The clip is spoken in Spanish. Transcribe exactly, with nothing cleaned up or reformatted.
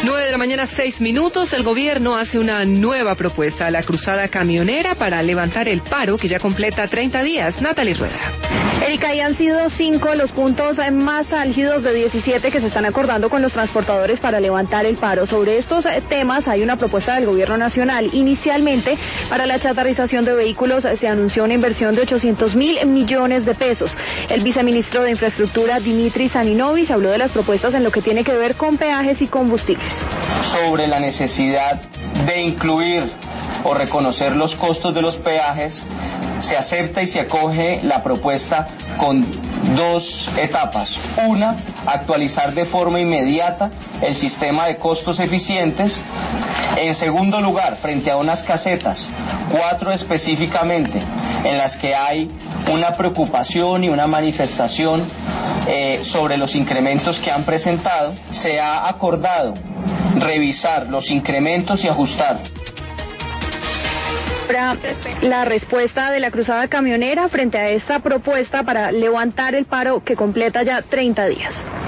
nueve de la mañana, seis minutos. El gobierno hace una nueva propuesta a la cruzada camionera para levantar el paro que ya completa treinta días. Natalie Rueda. Erika, y han sido cinco los puntos más álgidos de diecisiete que se están acordando con los transportadores para levantar el paro. Sobre estos temas hay una propuesta del gobierno nacional. Inicialmente, para la chatarrización de vehículos se anunció una inversión de ochocientos mil millones de pesos. El viceministro de Infraestructura, Dimitri Zaninovich, habló de las propuestas en lo que tiene que ver con peajes y combustibles. Sobre la necesidad de incluir o reconocer los costos de los peajes, se acepta y se acoge la propuesta con dos etapas. Una, actualizar de forma inmediata el sistema de costos eficientes. En segundo lugar, frente a unas casetas, cuatro específicamente, en las que hay una preocupación y una manifestación eh, sobre los incrementos que han presentado, se ha acordado revisar los incrementos y ajustar. La respuesta de la cruzada camionera frente a esta propuesta para levantar el paro que completa ya treinta días.